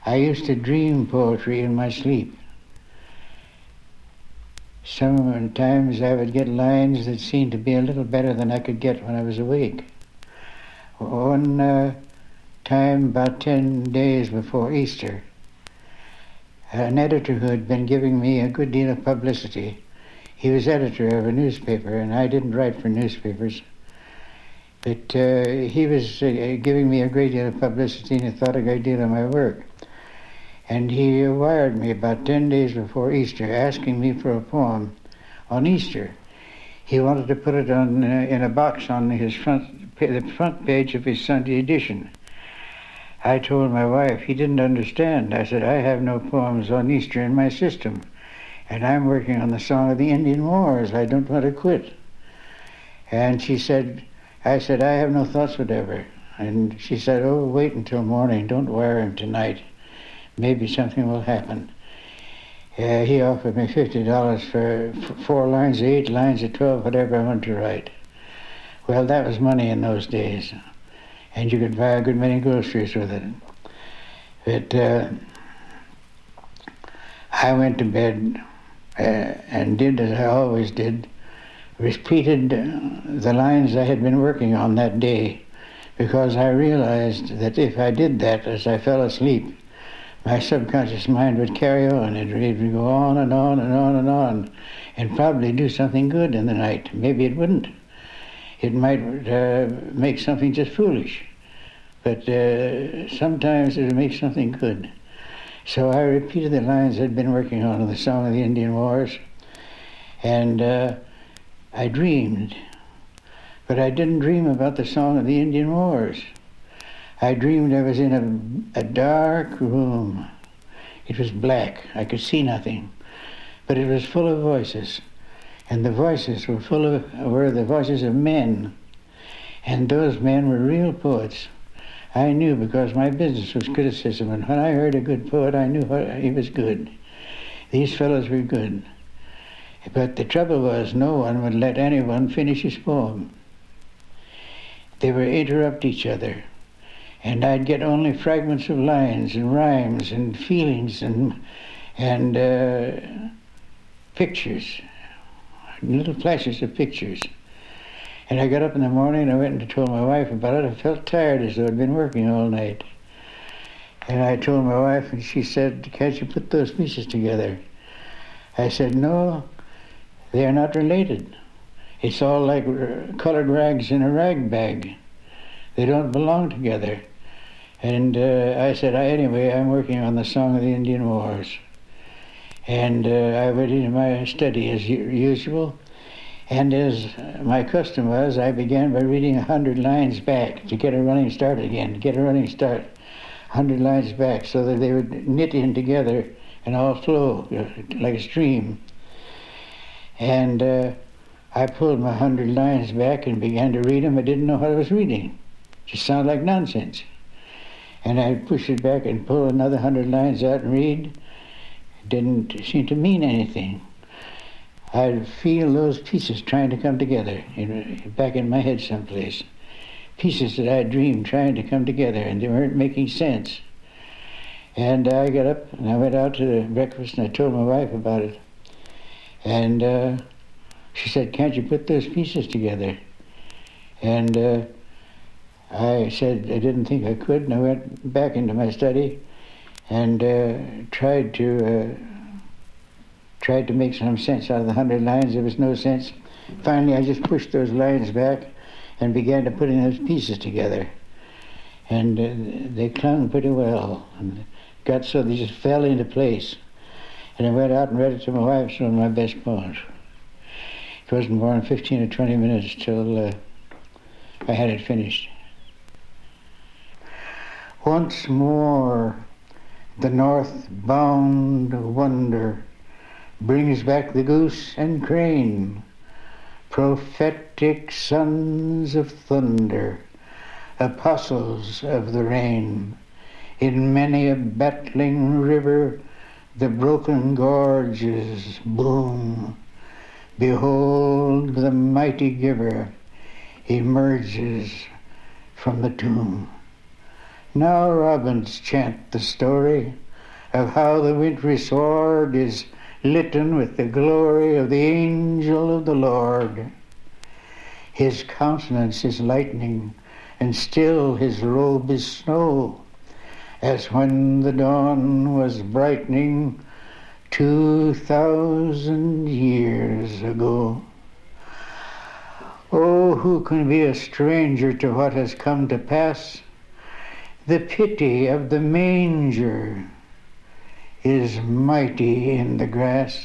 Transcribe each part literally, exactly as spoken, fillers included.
I used to dream poetry in my sleep. Sometimes I would get lines that seemed to be a little better than I could get when I was awake. One uh, time, about ten days before Easter, an editor who had been giving me a good deal of publicity, he was editor of a newspaper, and I didn't write for newspapers, but uh, he was uh, giving me a great deal of publicity, and he thought a great deal of my work. And he wired me about ten days before Easter, asking me for a poem on Easter. He wanted to put it on uh, in a box on his front, the front page of his Sunday edition. I told my wife he didn't understand. I said, I have no poems on Easter in my system, and I'm working on the Song of the Indian Wars. I don't want to quit. And she said, I said, I have no thoughts whatever. And she said, oh, wait until morning. Don't wire him tonight. Maybe something will happen. Uh, he offered me fifty dollars for four lines, eight lines, or twelve, whatever I wanted to write. Well, that was money in those days, and you could buy a good many groceries with it. But uh, I went to bed uh, and did as I always did, repeated uh, the lines I had been working on that day, because I realized that if I did that as I fell asleep, my subconscious mind would carry on. It would go on and on and on and on, and probably do something good in the night. Maybe it wouldn't. It might uh, make something just foolish, but uh, sometimes it would make something good. So I repeated the lines I'd been working on in the Song of the Indian Wars, and uh, I dreamed. But I didn't dream about the Song of the Indian Wars. I dreamed I was in a, a dark room. It was black. I could see nothing. But it was full of voices. And the voices were full of, were the voices of men. And those men were real poets. I knew because my business was criticism. And when I heard a good poet, I knew he was good. These fellows were good. But the trouble was no one would let anyone finish his poem. They would interrupt each other. And I'd get only fragments of lines and rhymes and feelings and and uh, pictures, little flashes of pictures. And I got up in the morning and I went and told my wife about it. I felt tired as though I'd been working all night. And I told my wife, and she said, can't you put those pieces together? I said, no, they are not related. It's all like colored rags in a rag bag. They don't belong together. And uh, I said, I, anyway, I'm working on the Song of the Indian Wars. And uh, I went into my study as usual. And as my custom was, I began by reading a hundred lines back to get a running start again, to get a running start. A hundred lines back so that they would knit in together and all flow like a stream. And uh, I pulled my hundred lines back and began to read them. I didn't know what I was reading. It just sounded like nonsense. And I'd push it back and pull another hundred lines out and read. It didn't seem to mean anything. I'd feel those pieces trying to come together in, back in my head someplace. Pieces that I dreamed trying to come together, and they weren't making sense. And I got up and I went out to breakfast and I told my wife about it. And uh, she said, can't you put those pieces together? And uh, I said I didn't think I could, and I went back into my study and uh, tried to uh, tried to make some sense out of the hundred lines. There was no sense. Finally, I just pushed those lines back and began to putting those pieces together. And uh, they clung pretty well, and got so they just fell into place. And I went out and read it to my wife. It's one of my best poems. It wasn't more than fifteen or twenty minutes till uh, I had it finished. Once more, the north-bound wonder brings back the goose and crane, prophetic sons of thunder, apostles of the rain. In many a battling river, the broken gorges boom. Behold, the mighty giver emerges from the tomb. Now robins chant the story of how the wintry sward is litten with the glory of the angel of the Lord. His countenance is lightning, and still his robe is snow, as when the dawn was brightening two thousand years ago. Oh, who can be a stranger to what has come to pass? The pity of the manger is mighty in the grass.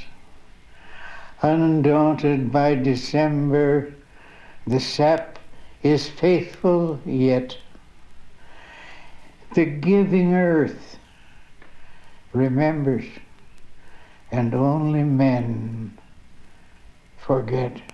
Undaunted by December, the sap is faithful yet. The giving earth remembers, and only men forget.